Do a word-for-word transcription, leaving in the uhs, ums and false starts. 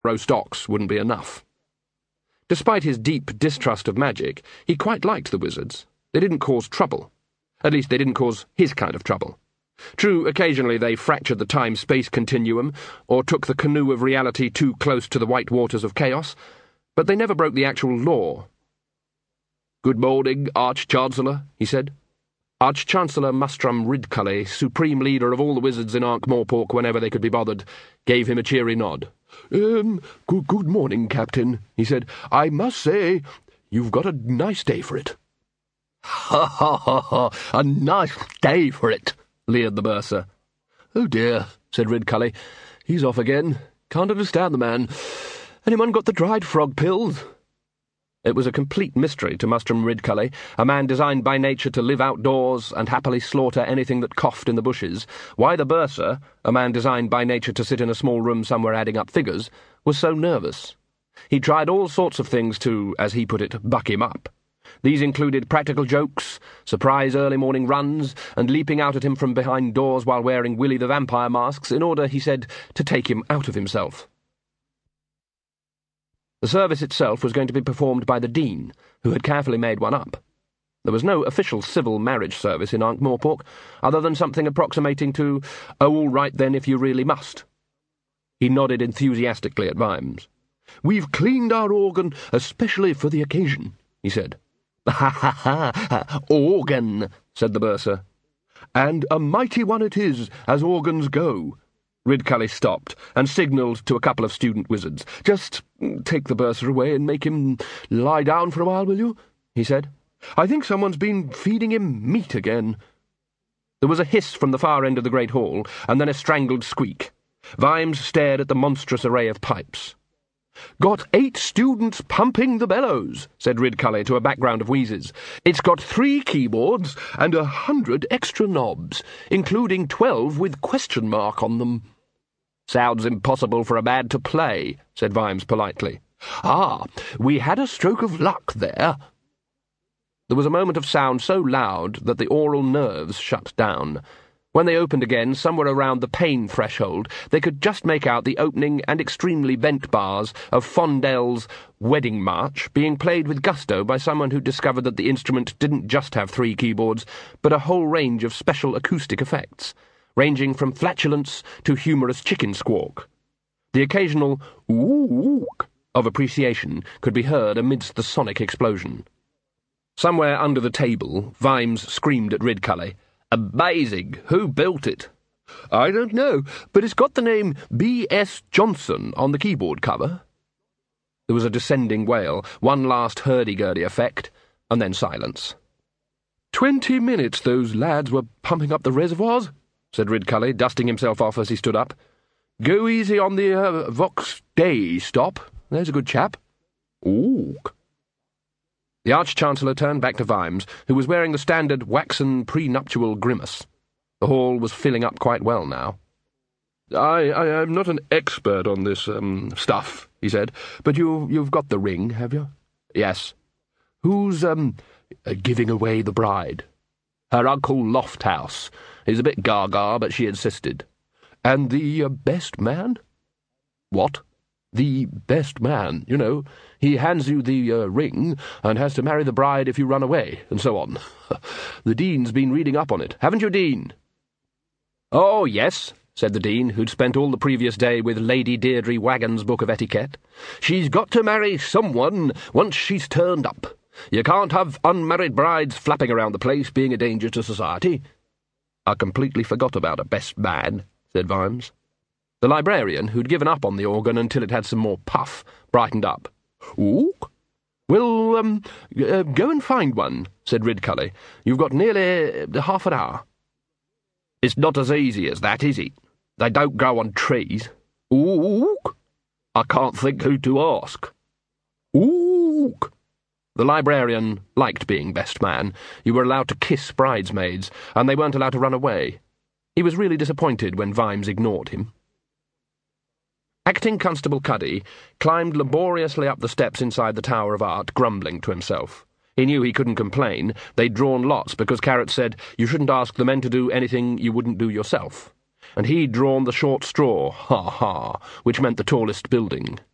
Roast ox wouldn't be enough. Despite his deep distrust of magic, he quite liked the wizards. They didn't cause trouble. At least they didn't cause his kind of trouble. True, occasionally they fractured the time-space continuum, or took the canoe of reality too close to the white waters of chaos, but they never broke the actual law. "Good morning, Arch-Chancellor," he said. Arch-Chancellor Mustrum Ridcully, supreme leader of all the wizards in Ankh-Morpork whenever they could be bothered, gave him a cheery nod. Um, good, good morning, Captain," he said. "I must say, you've got a nice day for it." "Ha ha ha ha, a nice day for it," leered the bursar. "Oh dear," said Ridcully. "He's off again. Can't understand the man. Anyone got the dried frog pills?" It was a complete mystery to Mustrum Ridcully, a man designed by nature to live outdoors and happily slaughter anything that coughed in the bushes, why the bursar, a man designed by nature to sit in a small room somewhere adding up figures, was so nervous. He tried all sorts of things to, as he put it, buck him up. These included practical jokes, surprise early morning runs, and leaping out at him from behind doors while wearing Willy the Vampire masks in order, he said, to take him out of himself. The service itself was going to be performed by the Dean, who had carefully made one up. There was no official civil marriage service in Ankh-Morpork, other than something approximating to, "Oh, all right then if you really must." He nodded enthusiastically at Vimes. "We've cleaned our organ especially for the occasion," he said. "Ha ha ha, organ," said the bursar. "And a mighty one it is, as organs go." Ridcully stopped and signalled to a couple of student wizards. "Just take the bursar away and make him lie down for a while, will you?" he said. "I think someone's been feeding him meat again." There was a hiss from the far end of the great hall, and then a strangled squeak. Vimes stared at the monstrous array of pipes. "Got eight students pumping the bellows," said Ridcully to a background of wheezes. "It's got three keyboards and a hundred extra knobs, including twelve with question mark on them." "Sounds impossible for a man to play," said Vimes politely. "Ah, we had a stroke of luck there." There was a moment of sound so loud that the aural nerves shut down. When they opened again, somewhere around the pain threshold, they could just make out the opening and extremely bent bars of Fondel's Wedding March being played with gusto by someone who discovered that the instrument didn't just have three keyboards, but a whole range of special acoustic effects, ranging from flatulence to humorous chicken squawk. The occasional ooh-ook of appreciation could be heard amidst the sonic explosion. Somewhere under the table, Vimes screamed at Ridcully, "Amazing! Who built it?" "I don't know, but it's got the name B S Johnson on the keyboard cover." There was a descending wail, one last hurdy-gurdy effect, and then silence. Twenty minutes those lads were pumping up the reservoirs," said Ridcully, dusting himself off as he stood up. "Go easy on the uh, Vox Dei stop. There's a good chap." "Ooh." The Arch-Chancellor turned back to Vimes, who was wearing the standard waxen prenuptial grimace. The hall was filling up quite well now. I, I, I'm not an expert on this um, stuff," he said, "but you, you've got the ring, have you?" "Yes." "Who's um, uh, giving away the bride?" "Her Uncle Lofthouse. He's a bit gaga, but she insisted." "And the uh, best man?" "What?" "The best man, you know. He hands you the uh, ring and has to marry the bride if you run away, and so on. The Dean's been reading up on it. Haven't you, Dean?" "Oh, yes," said the Dean, who'd spent all the previous day with Lady Deirdre Waggon's book of etiquette. "She's got to marry someone once she's turned up. You can't have unmarried brides flapping around the place being a danger to society." "I completely forgot about a best man," said Vimes. The librarian, who'd given up on the organ until it had some more puff, brightened up. "Ooh? Well, um, uh, go and find one," said Ridcully. "You've got nearly uh, half an hour." "It's not as easy as that, is it? They don't grow on trees." "Ooh? I can't think who to ask." "Ooh?" The librarian liked being best man. You were allowed to kiss bridesmaids, and they weren't allowed to run away. He was really disappointed when Vimes ignored him. Acting Constable Cuddy climbed laboriously up the steps inside the Tower of Art, grumbling to himself. He knew he couldn't complain. They'd drawn lots because Carrot said you shouldn't ask the men to do anything you wouldn't do yourself. And he'd drawn the short straw, ha ha, which meant the tallest building.